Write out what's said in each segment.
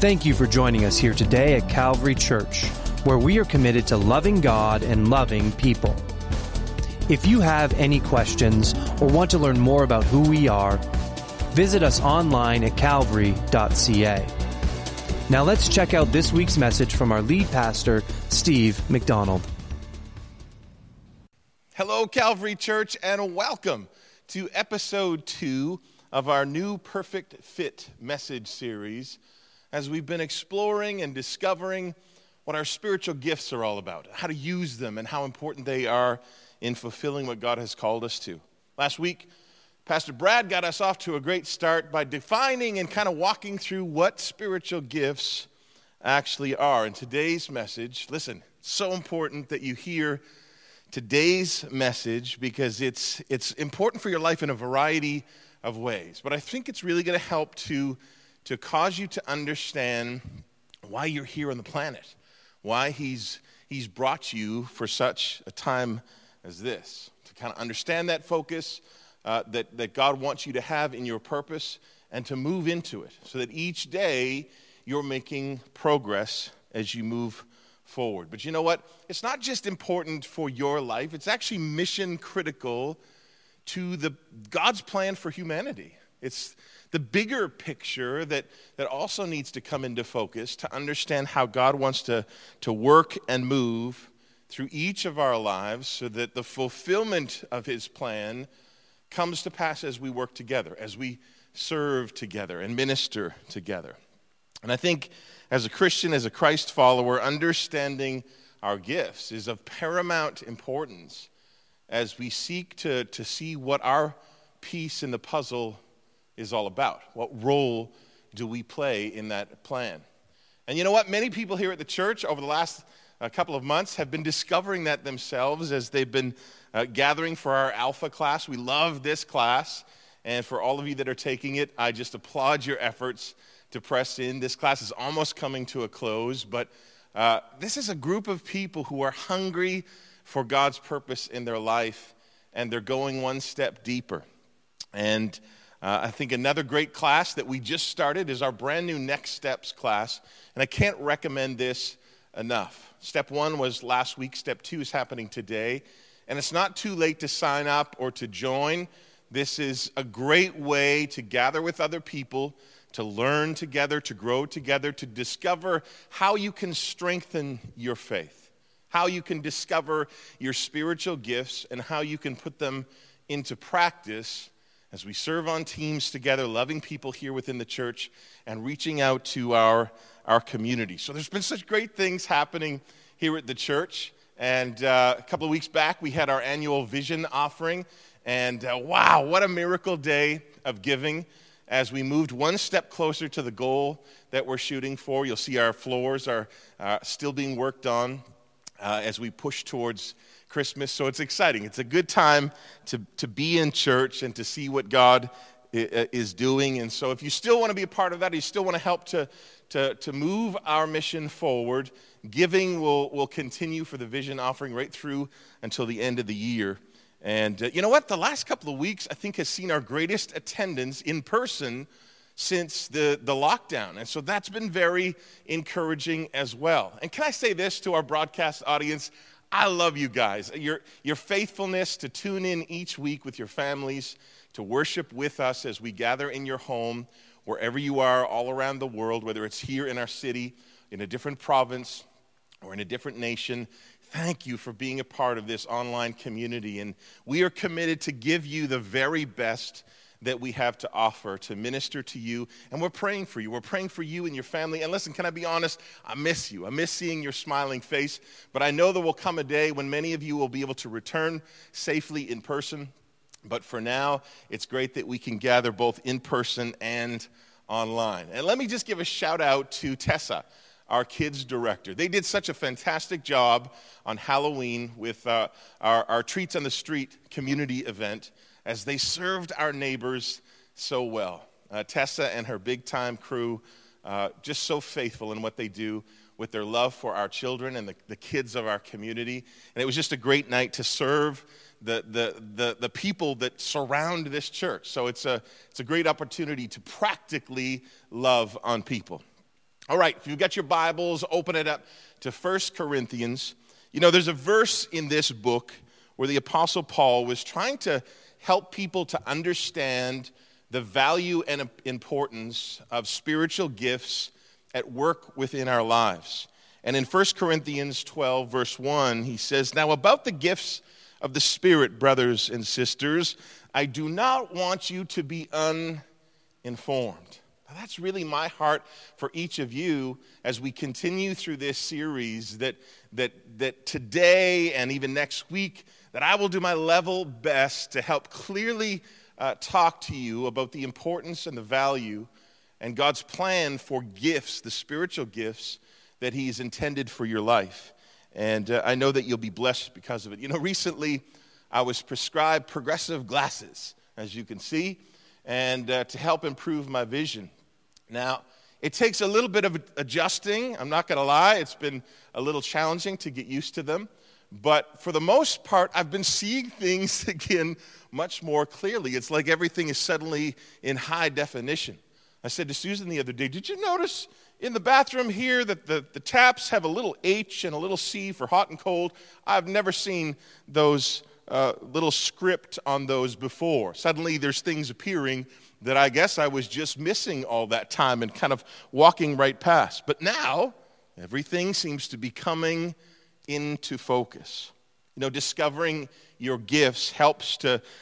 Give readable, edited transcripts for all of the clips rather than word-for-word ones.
Thank you for joining us here today at Calvary Church, where we are committed to loving God and loving people. If you have any questions or want to learn more about who we are, visit us online at calvary.ca. Now let's check out this week's message from our lead pastor, Steve McDonald. Hello, Calvary Church, and welcome to episode 2 of our new Perfect Fit message series, as we've been exploring and discovering what our spiritual gifts are all about, how to use them, and how important they are in fulfilling what God has called us to. Last week, Pastor Brad got us off to a great start by defining and kind of walking through what spiritual gifts actually are. And today's message, listen, so important that you hear today's message because it's important for your life in a variety of ways. But I think it's really going to help to cause you to understand why you're here on the planet, why he's brought you for such a time as this, to kind of understand that focus that God wants you to have in your purpose and to move into it so that each day you're making progress as you move forward. But you know what? It's not just important for your life. It's actually mission critical to God's plan for humanity. It's the bigger picture that also needs to come into focus to understand how God wants to work and move through each of our lives so that the fulfillment of his plan comes to pass as we work together, as we serve together and minister together. And I think as a Christian, as a Christ follower, understanding our gifts is of paramount importance as we seek to see what our piece in the puzzle is all about. What role do we play in that plan? And you know what? Many people here at the church over the last couple of months have been discovering that themselves as they've been gathering for our Alpha class. We love this class. And for all of you that are taking it, I just applaud your efforts to press in. This class is almost coming to a close, but this is a group of people who are hungry for God's purpose in their life, and they're going one step deeper. And I think another great class that we just started is our brand new Next Steps class, and I can't recommend this enough. Step 1 was last week. Step 2 is happening today, and it's not too late to sign up or to join. This is a great way to gather with other people, to learn together, to grow together, to discover how you can strengthen your faith, how you can discover your spiritual gifts, and how you can put them into practice as we serve on teams together, loving people here within the church and reaching out to our community. So there's been such great things happening here at the church. And a couple of weeks back, we had our annual vision offering. And wow, what a miracle day of giving as we moved one step closer to the goal that we're shooting for. You'll see our floors are still being worked on as we push towards Christmas. So it's exciting. It's a good time to be in church and to see what God is doing. And so if you still want to be a part of that, you still want to help to move our mission forward, giving will continue for the vision offering right through until the end of the year. And you know what? The last couple of weeks, I think, has seen our greatest attendance in person since the lockdown. And so that's been very encouraging as well. And can I say this to our broadcast audience? I love you guys. Your faithfulness to tune in each week with your families, to worship with us as we gather in your home, wherever you are, all around the world, whether it's here in our city, in a different province, or in a different nation. Thank you for being a part of this online community. And we are committed to give you the very best that we have to offer, to minister to you. And we're praying for you. We're praying for you and your family. And listen, can I be honest? I miss you. I miss seeing your smiling face. But I know there will come a day when many of you will be able to return safely in person. But for now, it's great that we can gather both in person and online. And let me just give a shout out to Tessa, our kids director. They did such a fantastic job on Halloween with our Treats on the Street community event as they served our neighbors so well. Tessa and her big-time crew, just so faithful in what they do with their love for our children and the kids of our community. And it was just a great night to serve the people that surround this church. So it's a great opportunity to practically love on people. All right, if you've got your Bibles, open it up to 1 Corinthians. You know, there's a verse in this book where the Apostle Paul was trying to help people to understand the value and importance of spiritual gifts at work within our lives. And in 1 Corinthians 12, verse 1, he says, "Now about the gifts of the Spirit, brothers and sisters, I do not want you to be uninformed." Now, that's really my heart for each of you as we continue through this series, that today and even next week, that I will do my level best to help clearly talk to you about the importance and the value and God's plan for gifts, the spiritual gifts that He's intended for your life. And I know that you'll be blessed because of it. You know, recently I was prescribed progressive glasses, as you can see, and to help improve my vision. Now, it takes a little bit of adjusting. I'm not going to lie. It's been a little challenging to get used to them. But for the most part, I've been seeing things again much more clearly. It's like everything is suddenly in high definition. I said to Susan the other day, "Did you notice in the bathroom here that the taps have a little H and a little C for hot and cold? I've never seen those little script on those before." Suddenly there's things appearing that I guess I was just missing all that time and kind of walking right past. But now everything seems to be coming into focus. You know, discovering your gifts helps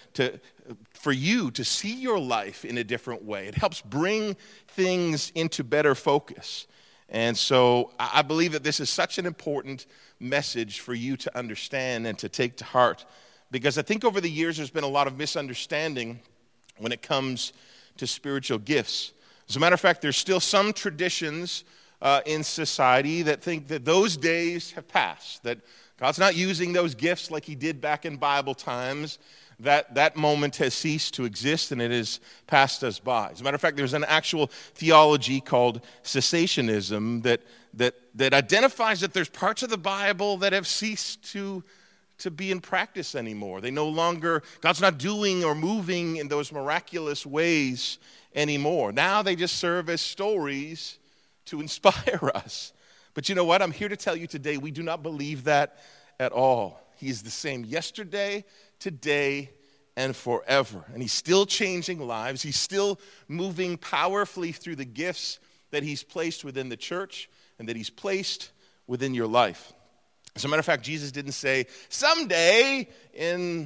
for you to see your life in a different way. It helps bring things into better focus. And so I believe that this is such an important message for you to understand and to take to heart, because I think over the years there's been a lot of misunderstanding when it comes to spiritual gifts. As a matter of fact, there's still some traditions in society that think that those days have passed, that God's not using those gifts like He did back in Bible times, that moment has ceased to exist and it has passed us by. As a matter of fact, there's an actual theology called cessationism that identifies that there's parts of the Bible that have ceased to be in practice anymore. They no longer, God's not doing or moving in those miraculous ways anymore. Now they just serve as stories to inspire us. But you know what? I'm here to tell you today, we do not believe that at all. He is the same yesterday, today, and forever. And He's still changing lives. He's still moving powerfully through the gifts that He's placed within the church and that He's placed within your life. As a matter of fact, Jesus didn't say, someday in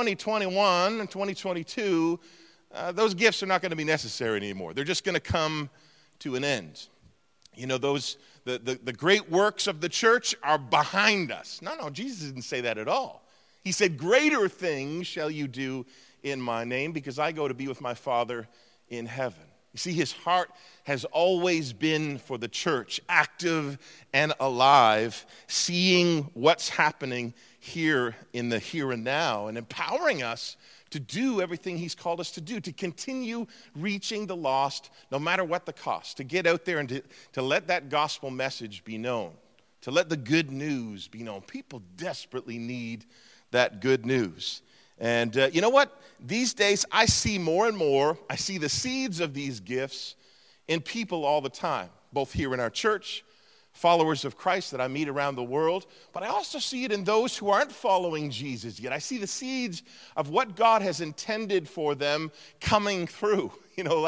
2021 and 2022, those gifts are not going to be necessary anymore. They're just going to come to an end. You know, the great works of the church are behind us. No, Jesus didn't say that at all. He said, greater things shall you do in my name, because I go to be with my Father in heaven. You see, His heart has always been for the church, active and alive, seeing what's happening here in the here and now, and empowering us to do everything He's called us to do, to continue reaching the lost, no matter what the cost, to get out there and to let that gospel message be known, to let the good news be known. People desperately need that good news. And you know what? These days, I see more and more, I see the seeds of these gifts in people all the time, both here in our church, followers of Christ that I meet around the world, but I also see it in those who aren't following Jesus yet. I see the seeds of what God has intended for them coming through. You know,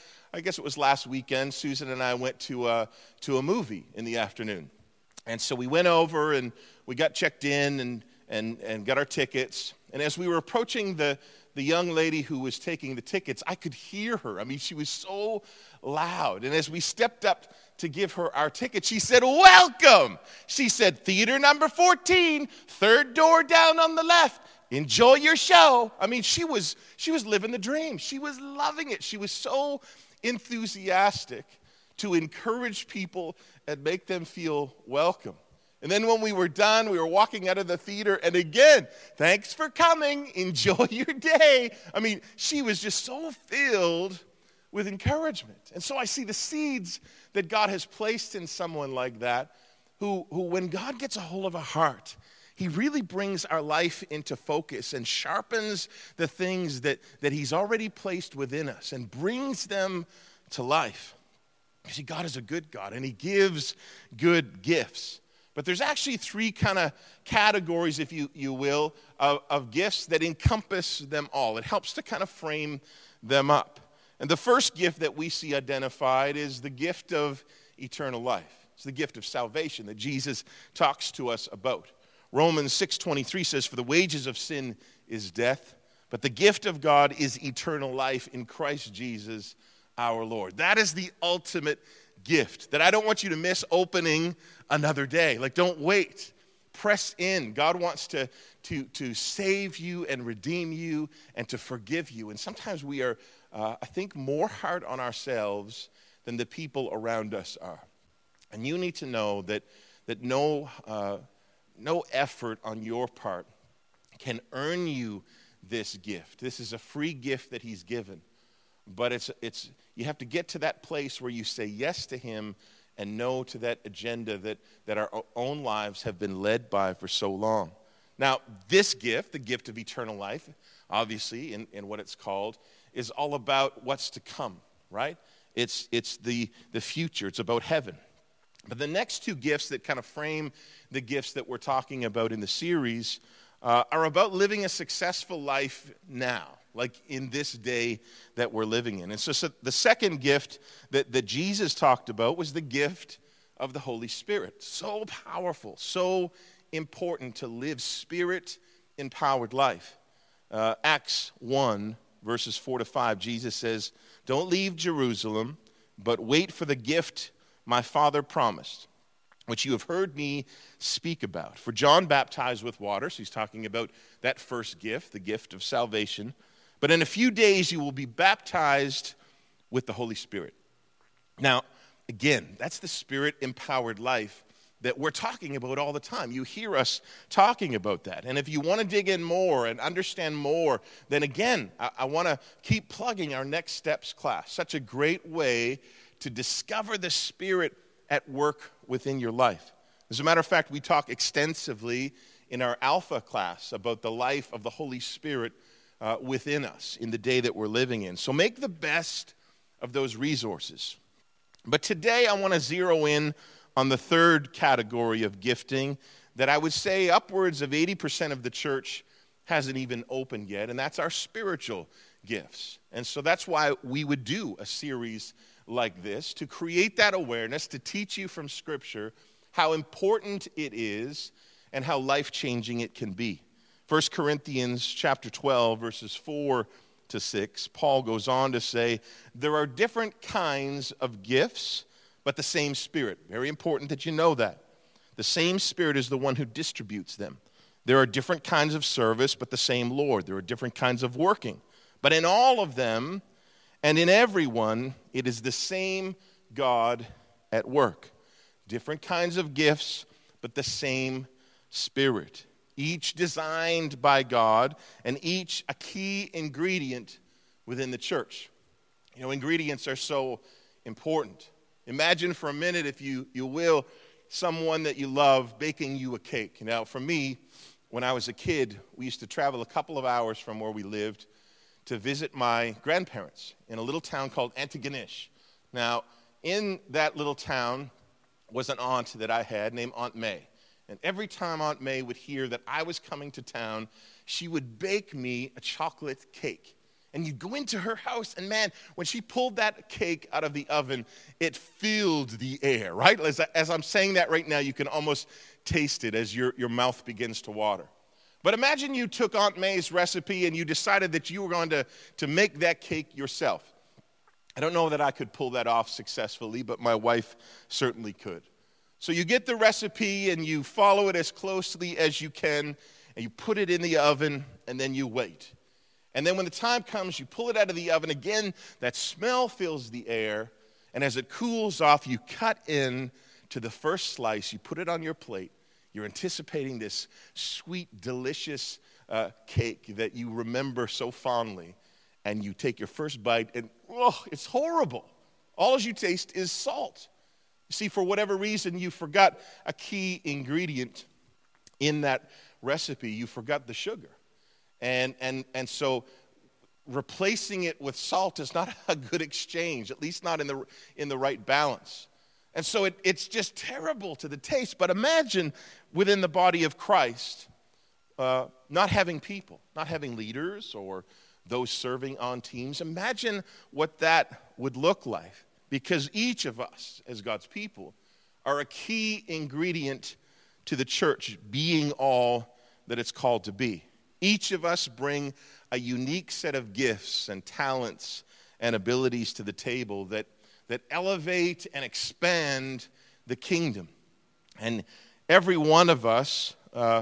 I guess it was last weekend, Susan and I went to a movie in the afternoon. And so we went over and we got checked in and got our tickets. And as we were approaching the young lady who was taking the tickets, I could hear her. I mean, she was so loud. And as we stepped up to give her our ticket, she said, "Welcome." She said, "Theater number 14, third door down on the left. Enjoy your show." I mean, she was living the dream. She was loving it. She was so enthusiastic to encourage people and make them feel welcome. And then when we were done, we were walking out of the theater, and again, "Thanks for coming. Enjoy your day." I mean, she was just so filled with encouragement. And so I see the seeds that God has placed in someone like that, who when God gets a hold of a heart, He really brings our life into focus and sharpens the things that He's already placed within us and brings them to life. You see, God is a good God, and he gives good gifts. But there's actually three kind of categories, if you will, of gifts that encompass them all. It helps to kind of frame them up. And the first gift that we see identified is the gift of eternal life. It's the gift of salvation that Jesus talks to us about. Romans 6:23 says, "For the wages of sin is death, but the gift of God is eternal life in Christ Jesus our Lord." That is the ultimate gift that I don't want you to miss opening another day. Like, don't wait. Press in. God wants to save you and redeem you and to forgive you. And sometimes we are, I think, more hard on ourselves than the people around us are. And you need to know that no effort on your part can earn you this gift. This is a free gift that he's given. But it's you have to get to that place where you say yes to him and no to that agenda that our own lives have been led by for so long. Now, this gift, the gift of eternal life, obviously, in what it's called, is all about what's to come, right? It's the future. It's about heaven. But the next two gifts that kind of frame the gifts that we're talking about in the series are about living a successful life now, like in this day that we're living in. And so the second gift that Jesus talked about was the gift of the Holy Spirit. So powerful, so important to live Spirit-empowered life. Acts 1, verses 4-5, Jesus says, "Don't leave Jerusalem, but wait for the gift my Father promised, which you have heard me speak about. For John baptized with water," so he's talking about that first gift, the gift of salvation, "but in a few days you will be baptized with the Holy Spirit." Now, again, that's the Spirit-empowered life that we're talking about all the time. You hear us talking about that. And if you want to dig in more and understand more, then again, I want to keep plugging our Next Steps class. Such a great way to discover the Spirit at work within your life. As a matter of fact, we talk extensively in our Alpha class about the life of the Holy Spirit within us in the day that we're living in. So make the best of those resources. But today I want to zero in on the third category of gifting that I would say upwards of 80% of the church hasn't even opened yet, and that's our spiritual gifts. And so that's why we would do a series like this, to create that awareness, to teach you from Scripture how important it is and how life-changing it can be. 1 Corinthians chapter 12, verses 4-6, Paul goes on to say, "There are different kinds of gifts, but the same Spirit." Very important that you know that. The same Spirit is the one who distributes them. There are different kinds of service, but the same Lord. There are different kinds of working. But in all of them, and in everyone, it is the same God at work. Different kinds of gifts, but the same Spirit. Each designed by God, and each a key ingredient within the church. You know, ingredients are so important. Imagine for a minute, if you will, someone that you love baking you a cake. Now, for me, when I was a kid, we used to travel a couple of hours from where we lived to visit my grandparents in a little town called Antigonish. Now, in that little town was an aunt that I had named Aunt May. And every time Aunt May would hear that I was coming to town, she would bake me a chocolate cake. And you'd go into her house, and man, when she pulled that cake out of the oven, it filled the air, right? As I'm saying that right now, you can almost taste it as your mouth begins to water. But imagine you took Aunt May's recipe and you decided that you were going to make that cake yourself. I don't know that I could pull that off successfully, but my wife certainly could. So you get the recipe and you follow it as closely as you can, and you put it in the oven, and then you wait. And then when the time comes, you pull it out of the oven again, that smell fills the air, and as it cools off, you cut in to the first slice, you put it on your plate. You're anticipating this sweet, delicious cake that you remember so fondly, and you take your first bite, and it's horrible. All you taste is salt. You see, for whatever reason, you forgot a key ingredient in that recipe. You forgot the sugar. And so replacing it with salt is not a good exchange, at least not in the right balance. And so it's just terrible to the taste. But imagine within the body of Christ, not having people, not having leaders or those serving on teams. Imagine what that would look like, because each of us as God's people are a key ingredient to the church being all that it's called to be. Each of us bring a unique set of gifts and talents and abilities to the table that elevate and expand the kingdom. And every one of us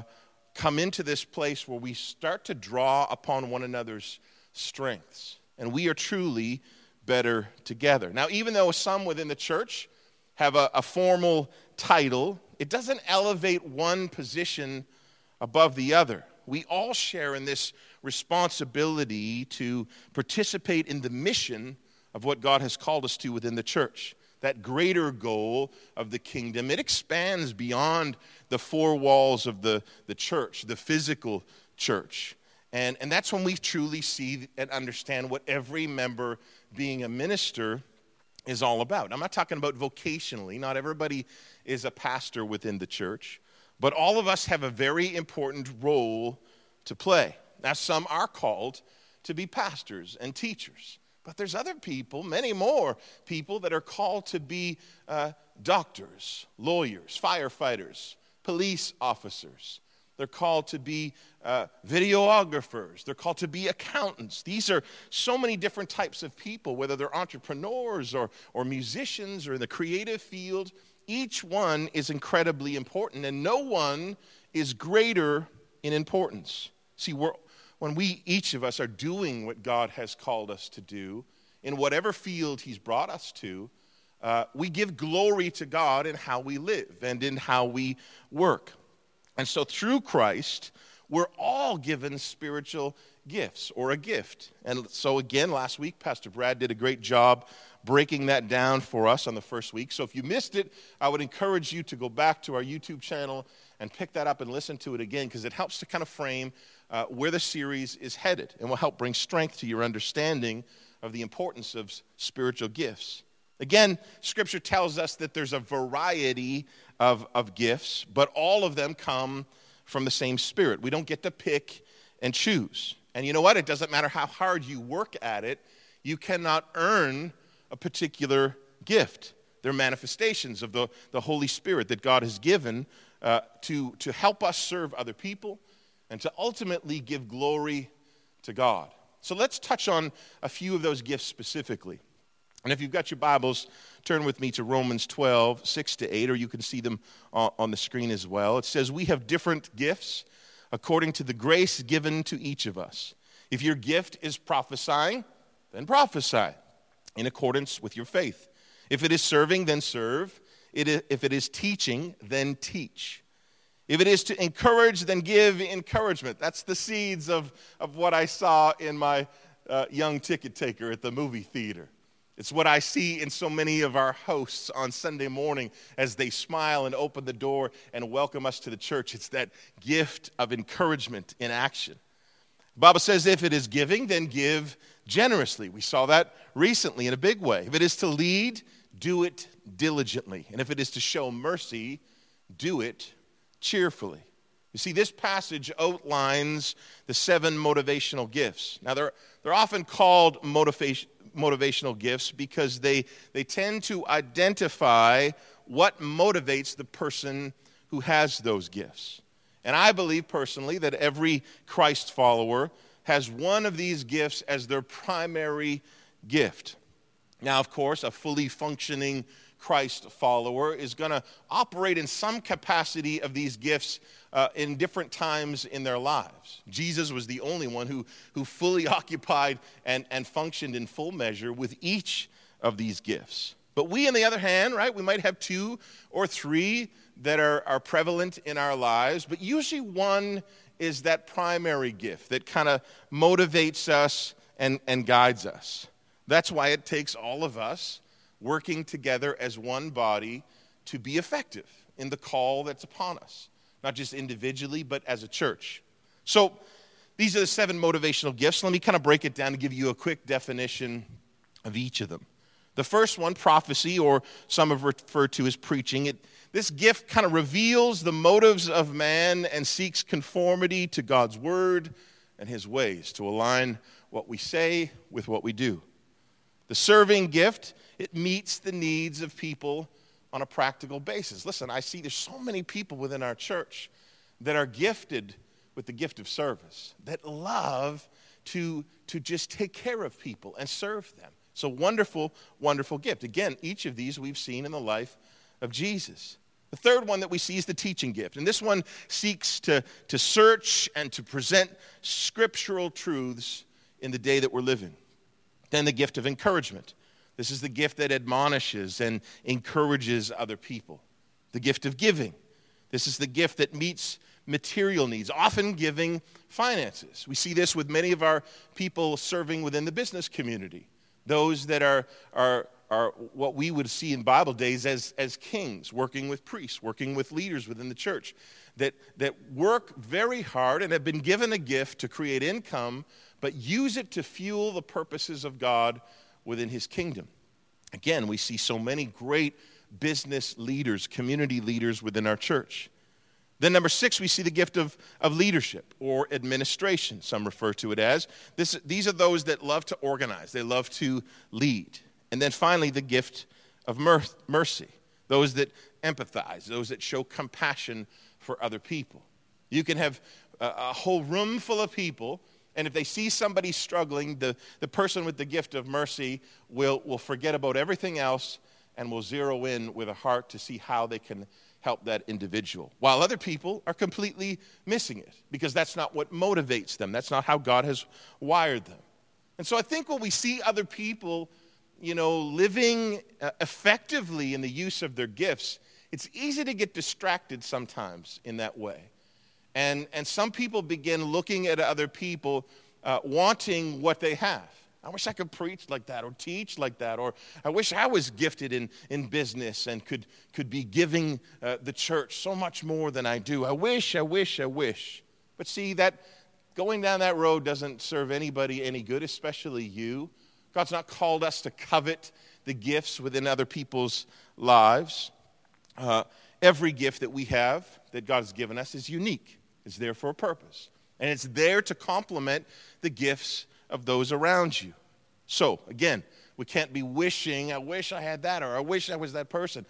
come into this place where we start to draw upon one another's strengths. And we are truly better together. Now, even though some within the church have a formal title, it doesn't elevate one position above the other. We all share in this responsibility to participate in the mission of what God has called us to within the church. That greater goal of the kingdom, it expands beyond the four walls of the church, the physical church. And that's when we truly see and understand what every member being a minister is all about. I'm not talking about vocationally. Not everybody is a pastor within the church. But all of us have a very important role to play. Now, some are called to be pastors and teachers. But there's other people, many more people, that are called to be doctors, lawyers, firefighters, police officers. They're called to be videographers. They're called to be accountants. These are so many different types of people, whether they're entrepreneurs or musicians or in the creative field. Each one is incredibly important, and no one is greater in importance. See, when each of us are doing what God has called us to do, in whatever field He's brought us to, we give glory to God in how we live and in how we work. And so through Christ, we're all given spiritual gifts or a gift. And so again, last week, Pastor Brad did a great job breaking that down for us on the first week. So if you missed it, I would encourage you to go back to our YouTube channel and pick that up and listen to it again, because it helps to kind of frame where the series is headed and will help bring strength to your understanding of the importance of spiritual gifts. Again, Scripture tells us that there's a variety of gifts, but all of them come from the same Spirit. We don't get to pick and choose. And you know what? It doesn't matter how hard you work at it. You cannot earn a particular gift. They're manifestations of the Holy Spirit that God has given to help us serve other people and to ultimately give glory to God. So let's touch on a few of those gifts specifically. And if you've got your Bibles, turn with me to Romans 12, 6-8, or you can see them on the screen as well. It says, we have different gifts according to the grace given to each of us. If your gift is prophesying, then prophesy in accordance with your faith. If it is serving, then serve. If it is teaching, then teach. If it is to encourage, then give encouragement. That's the seeds of what I saw in my young ticket taker at the movie theater. It's what I see in so many of our hosts on Sunday morning as they smile and open the door and welcome us to the church. It's that gift of encouragement in action. The Bible says if it is giving, then give generously. We saw that recently in a big way. If it is to lead, do it diligently. And if it is to show mercy, do it cheerfully. You see, this passage outlines the 7 motivational gifts. Now, they're often called motivational gifts because they tend to identify what motivates the person who has those gifts. And I believe personally that every Christ follower has one of these gifts as their primary gift. Now, of course, a fully functioning Christ follower is going to operate in some capacity of these gifts in different times in their lives. Jesus was the only one who fully occupied and functioned in full measure with each of these gifts. But we, on the other hand, right, we might have 2 or 3 that are prevalent in our lives, but usually one is that primary gift that kind of motivates us and guides us. That's why it takes all of us working together as one body to be effective in the call that's upon us, not just individually, but as a church. So These are the 7 motivational gifts. Let me kind of break it down and give you a quick definition of each of them. The first one, prophecy, or some have referred to as preaching. This gift kind of reveals the motives of man and seeks conformity to God's word and his ways, to align what we say with what we do. The serving gift, it meets the needs of people on a practical basis. Listen, I see there's so many people within our church that are gifted with the gift of service, that love to just take care of people and serve them. It's a wonderful, wonderful gift. Again, each of these we've seen in the life of Jesus. The third one that we see is the teaching gift. And this one seeks to search and to present scriptural truths in the day that we're living. Then the gift of encouragement. This is the gift that admonishes and encourages other people. The gift of giving. This is the gift that meets material needs, often giving finances. We see this with many of our people serving within the business community. Those that are what we would see in Bible days as kings, working with priests, working with leaders within the church, that work very hard and have been given a gift to create income, but use it to fuel the purposes of God within his kingdom. Again, we see so many great business leaders, community leaders within our church. Then number 6, we see the gift of leadership or administration, some refer to it as. These are those that love to organize. They love to lead. And then finally, the gift of mercy, those that empathize, those that show compassion for other people. You can have a whole room full of people, and if they see somebody struggling, the person with the gift of mercy will forget about everything else and will zero in with a heart to see how they can help that individual, while other people are completely missing it because that's not what motivates them. That's not how God has wired them. And so I think when we see other people, living effectively in the use of their gifts, it's easy to get distracted sometimes in that way. And some people begin looking at other people wanting what they have. I wish I could preach like that or teach like that, or I wish I was gifted in business and could be giving the church so much more than I do. I wish. But see, that going down that road doesn't serve anybody any good, especially you. God's not called us to covet the gifts within other people's lives. Every gift that we have, that God has given us, is unique. It's there for a purpose. And it's there to complement the gifts of those around you. So, again, we can't be wishing, I wish I had that, or I wish I was that person.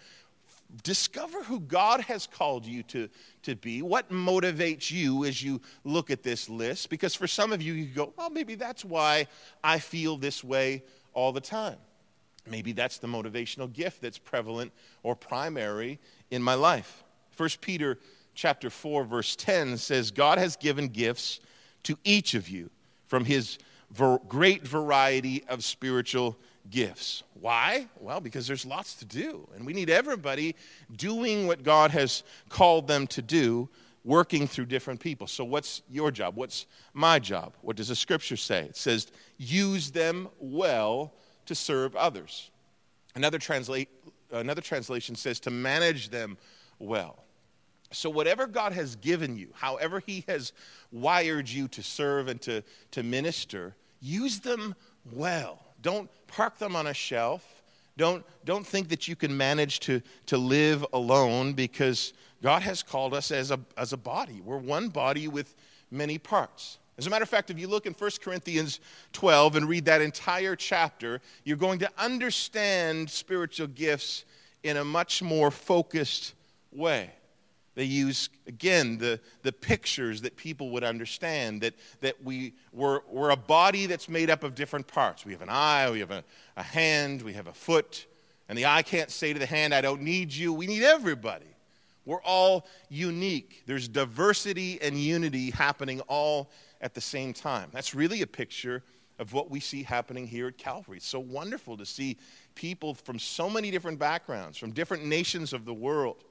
Discover who God has called you to be. What motivates you as you look at this list? Because for some of you, you go, well, maybe that's why I feel this way all the time. Maybe that's the motivational gift that's prevalent or primary in my life. 1 Peter chapter 4, verse 10 says, God has given gifts to each of you from his great variety of spiritual gifts. Why? Well, because there's lots to do, and we need everybody doing what God has called them to do, working through different people. So what's your job? What's my job? What does the scripture say? It says, use them well to serve others. Another translation says to manage them well. So whatever God has given you, however he has wired you to serve and to minister, use them well. Don't park them on a shelf. Don't think that you can manage to live alone, because God has called us as a body. We're one body with many parts. As a matter of fact, if you look in 1 Corinthians 12 and read that entire chapter, you're going to understand spiritual gifts in a much more focused way. They use, again, the pictures that people would understand, that we're a body that's made up of different parts. We have an eye, we have a hand, we have a foot, and the eye can't say to the hand, I don't need you. We need everybody. We're all unique. There's diversity and unity happening all at the same time. That's really a picture of what we see happening here at Calvary. It's so wonderful to see people from so many different backgrounds, from different nations of the world.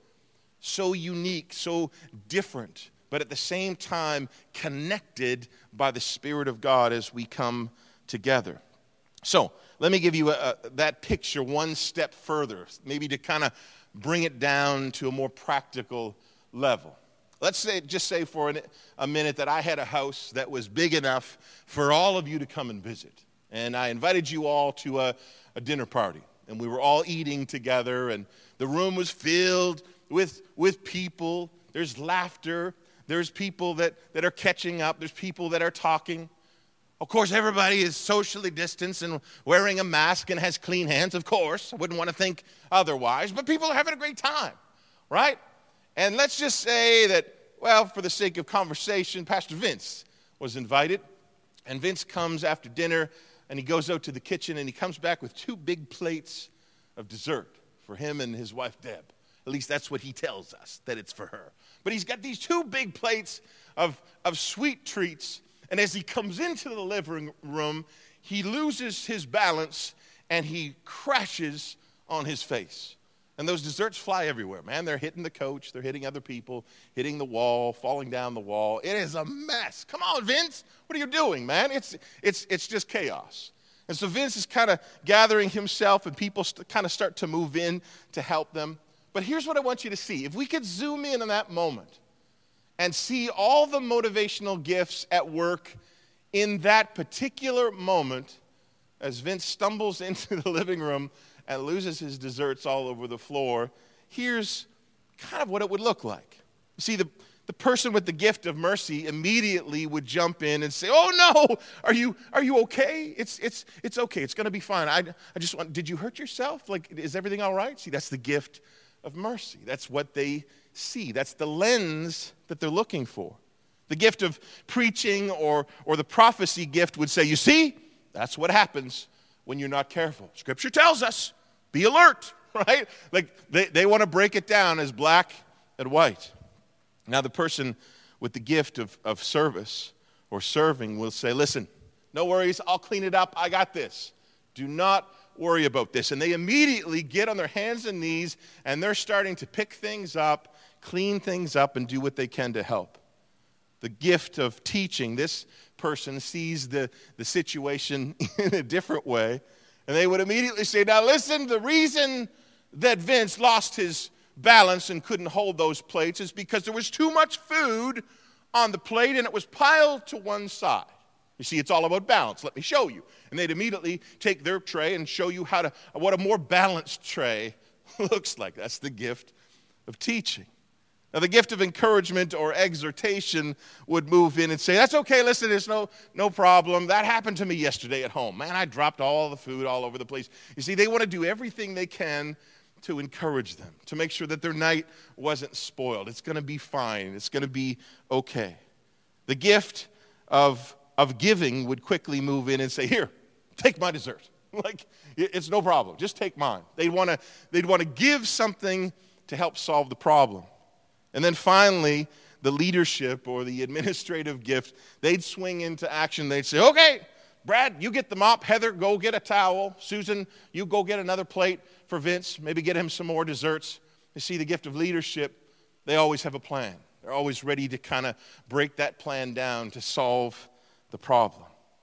So unique, so different, but at the same time connected by the Spirit of God as we come together. So let me give you that picture one step further, maybe to kind of bring it down to a more practical level. Let's just say for a minute that I had a house that was big enough for all of you to come and visit. And I invited you all to a dinner party. And we were all eating together, and the room was filled with people. There's laughter. There's people that are catching up. There's people that are talking. Of course, everybody is socially distanced and wearing a mask and has clean hands, of course. I wouldn't want to think otherwise. But people are having a great time, right? And let's just say that, well, for the sake of conversation, Pastor Vince was invited. And Vince comes after dinner, and he goes out to the kitchen, and he comes back with 2 big plates of dessert for him and his wife, Deb. At least that's what he tells us, that it's for her. But he's got these 2 big plates of sweet treats. And as he comes into the living room, he loses his balance, and he crashes on his face. And those desserts fly everywhere, man. They're hitting the couch. They're hitting other people, hitting the wall, falling down the wall. It is a mess. Come on, Vince. What are you doing, man? It's just chaos. And so Vince is kind of gathering himself, and people kind of start to move in to help them. But here's what I want you to see. If we could zoom in on that moment and see all the motivational gifts at work in that particular moment as Vince stumbles into the living room and loses his desserts all over the floor, here's kind of what it would look like. You see, the person with the gift of mercy immediately would jump in and say, "Oh no, are you okay? It's okay. It's going to be fine. I just want, did you hurt yourself? Like, is everything all right?" See, that's the gift of mercy. That's what they see. That's the lens that they're looking for. The gift of preaching or the prophecy gift would say, "You see, that's what happens when you're not careful. Scripture tells us, be alert," right? Like they want to break it down as black and white. Now the person with the gift of service or serving will say, "Listen, no worries, I'll clean it up, I got this. Do not worry about this." And they immediately get on their hands and knees, and they're starting to pick things up, clean things up, and do what they can to help. The gift of teaching, this person sees the situation in a different way, and they would immediately say, "Now listen, the reason that Vince lost his balance and couldn't hold those plates is because there was too much food on the plate and it was piled to one side. You see, it's all about balance. Let me show you." And they'd immediately take their tray and show you what a more balanced tray looks like. That's the gift of teaching. Now, the gift of encouragement or exhortation would move in and say, "That's okay, listen, there's no problem. That happened to me yesterday at home. Man, I dropped all the food all over the place." You see, they want to do everything they can to encourage them, to make sure that their night wasn't spoiled. It's going to be fine. It's going to be okay. The gift of giving would quickly move in and say, "Here, take my dessert." Like, it's no problem. Just take mine. They'd want to give something to help solve the problem. And then finally, the leadership or the administrative gift, they'd swing into action. They'd say, "Okay, Brad, you get the mop. Heather, go get a towel. Susan, you go get another plate for Vince. Maybe get him some more desserts." You see, the gift of leadership, they always have a plan. They're always ready to kind of break that plan down to solve the problem.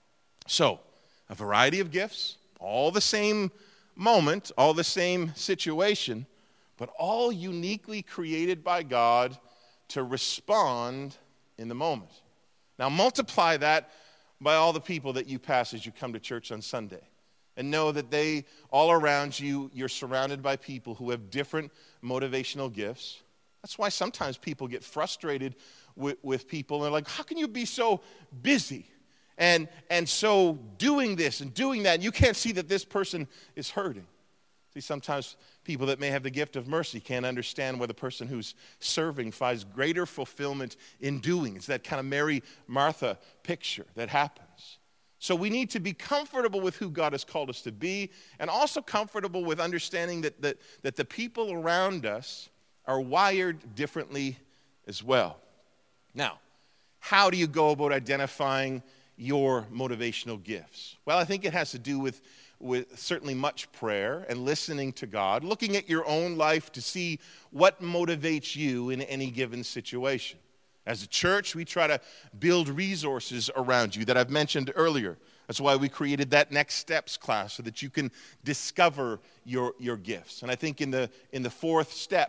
So, a variety of gifts, all the same moment, all the same situation, but all uniquely created by God to respond in the moment. Now multiply that by all the people that you pass as you come to church on Sunday. And know that they, all around you, you're surrounded by people who have different motivational gifts. That's why sometimes people get frustrated with people. And they're like, "How can you be so busy and so doing this and doing that, and you can't see that this person is hurting?" See, sometimes people that may have the gift of mercy can't understand why the person who's serving finds greater fulfillment in doing. It's that kind of Mary Martha picture that happens. So we need to be comfortable with who God has called us to be, and also comfortable with understanding that the people around us are wired differently as well. Now, how do you go about identifying your motivational gifts? Well, I think it has to do with certainly much prayer and listening to God, looking at your own life to see what motivates you in any given situation. As a church, we try to build resources around you that I've mentioned earlier. That's why we created that Next Steps class, so that you can discover your gifts. And I think in the fourth step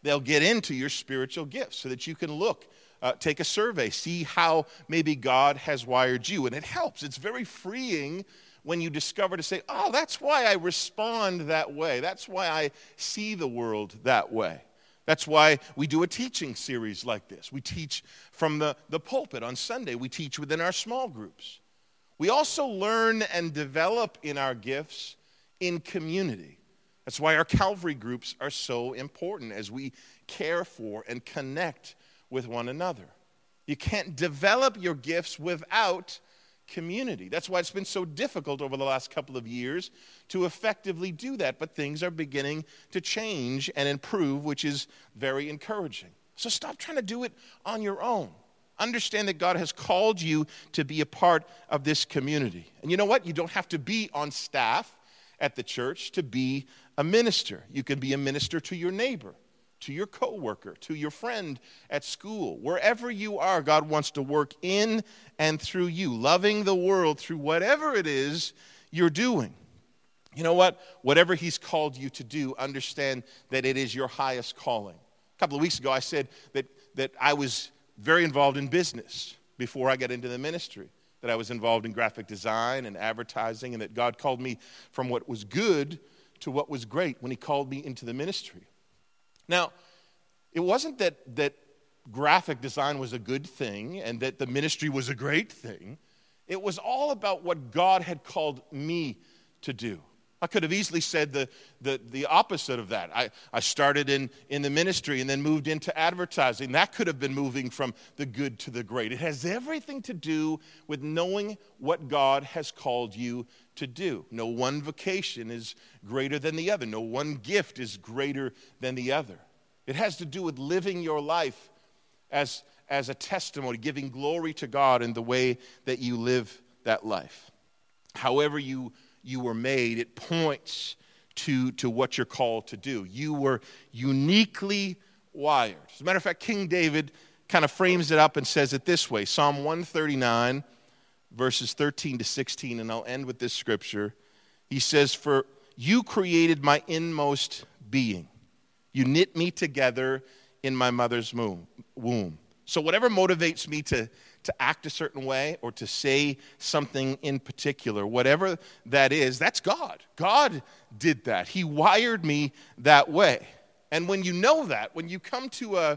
They'll get into your spiritual gifts so that you can look, take a survey, see how maybe God has wired you. And it helps. It's very freeing when you discover to say, oh, that's why I respond that way. That's why I see the world that way. That's why we do a teaching series like this. We teach from the pulpit on Sunday. We teach within our small groups. We also learn and develop in our gifts in community. That's why our Calvary groups are so important as we care for and connect with one another. You can't develop your gifts without community. That's why it's been so difficult over the last couple of years to effectively do that. But things are beginning to change and improve, which is very encouraging. So stop trying to do it on your own. Understand that God has called you to be a part of this community. And you know what? You don't have to be on staff at the church to be a minister. You can be a minister to your neighbor, to your coworker, to your friend at school. Wherever you are, God wants to work in and through you, loving the world through whatever it is you're doing. You know what? Whatever He's called you to do, understand that it is your highest calling. A couple of weeks ago, I said that I was very involved in business before I got into the ministry, that I was involved in graphic design and advertising, and that God called me from what was good to what was great when He called me into the ministry. Now, it wasn't that graphic design was a good thing and that the ministry was a great thing. It was all about what God had called me to do. I could have easily said the opposite of that. I started in the ministry and then moved into advertising. That could have been moving from the good to the great. It has everything to do with knowing what God has called you to do. No one vocation is greater than the other. No one gift is greater than the other. It has to do with living your life as a testimony, giving glory to God in the way that you live that life. However you were made, it points to what you're called to do. You were uniquely wired. As a matter of fact, King David kind of frames it up and says it this way. Psalm 139, verses 13 to 16, and I'll end with this scripture. He says, "For you created my inmost being. You knit me together in my mother's womb." So whatever motivates me to act a certain way or to say something in particular, whatever that is, that's God. God did that. He wired me that way. And when you know that, when you come to a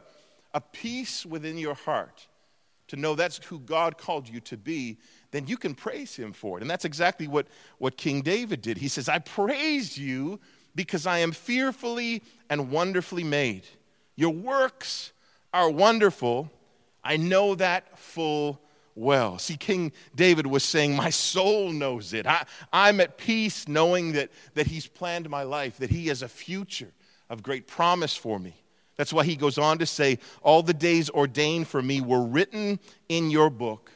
peace within your heart to know that's who God called you to be, then you can praise Him for it. And that's exactly what King David did. He says, "I praise you because I am fearfully and wonderfully made. Your works are wonderful. I know that full well." See, King David was saying, my soul knows it. I'm at peace knowing that He's planned my life, that He has a future of great promise for me. That's why he goes on to say, "All the days ordained for me were written in your book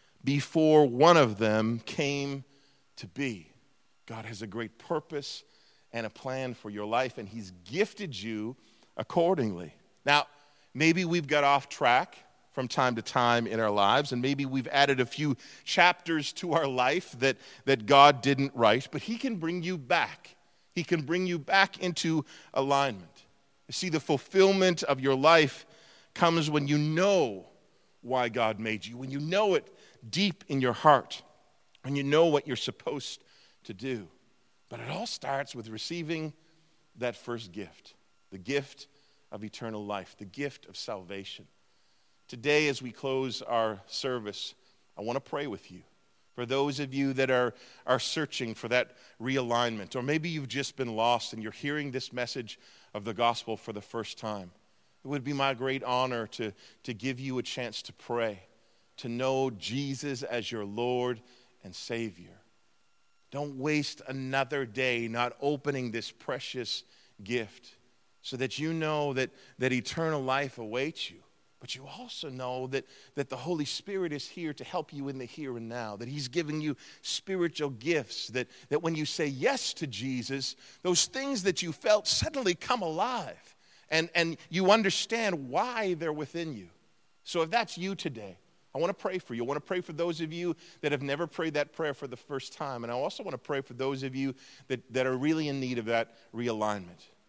before one of them came to be." God has a great purpose and a plan for your life, and He's gifted you accordingly. Now, maybe we've got off track from time to time in our lives, and maybe we've added a few chapters to our life that God didn't write, but He can bring you back. He can bring you back into alignment. You see, the fulfillment of your life comes when you know why God made you, when you know it deep in your heart, when you know what you're supposed to do. But it all starts with receiving that first gift, the gift of eternal life, the gift of salvation. Today, as we close our service, I want to pray with you. For those of you that are searching for that realignment, or maybe you've just been lost and you're hearing this message of the gospel for the first time, it would be my great honor to give you a chance to pray, to know Jesus as your Lord and Savior. Don't waste another day not opening this precious gift so that you know that eternal life awaits you. But you also know that the Holy Spirit is here to help you in the here and now, that He's giving you spiritual gifts, that when you say yes to Jesus, those things that you felt suddenly come alive, and you understand why they're within you. So if that's you today, I want to pray for you. I want to pray for those of you that have never prayed that prayer for the first time, and I also want to pray for those of you that are really in need of that realignment.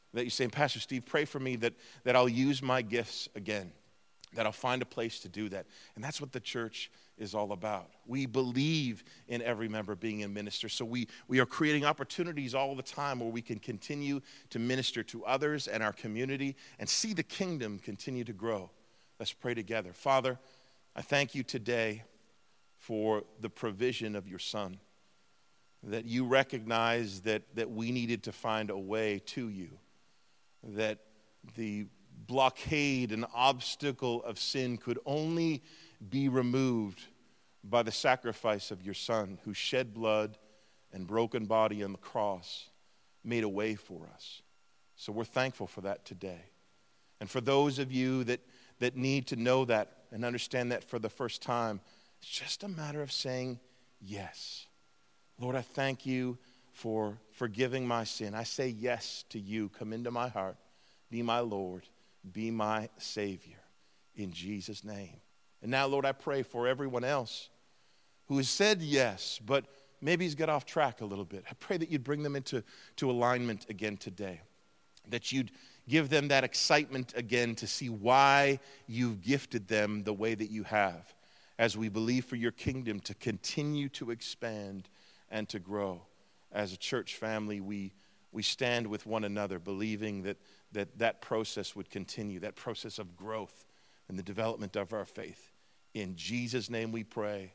That you're saying, Pastor Steve, pray for me that I'll use my gifts again, that I'll find a place to do that. And that's what the church is all about. We believe in every member being a minister, so we are creating opportunities all the time where we can continue to minister to others and our community and see the kingdom continue to grow. Let's pray together. Father, I thank you today for the provision of your Son, that you recognize that we needed to find a way to you, that the blockade and obstacle of sin could only be removed by the sacrifice of your Son, who shed blood and broken body on the cross, made a way for us. So we're thankful for that today. And for those of you that need to know that and understand that for the first time, it's just a matter of saying yes. Lord, I thank you for forgiving my sin. I say yes to you. Come into my heart. Be my Lord. Be my Savior. In Jesus' name. And now, Lord, I pray for everyone else who has said yes, but maybe he's got off track a little bit. I pray that you'd bring them into alignment again today, that you'd give them that excitement again to see why you've gifted them the way that you have, as we believe for your kingdom to continue to expand and to grow. As a church family, we stand with one another, believing that process would continue, that process of growth and the development of our faith. In Jesus' name we pray.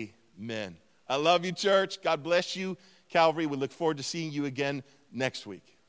Amen. I love you, church. God bless you. Calvary, we look forward to seeing you again next week.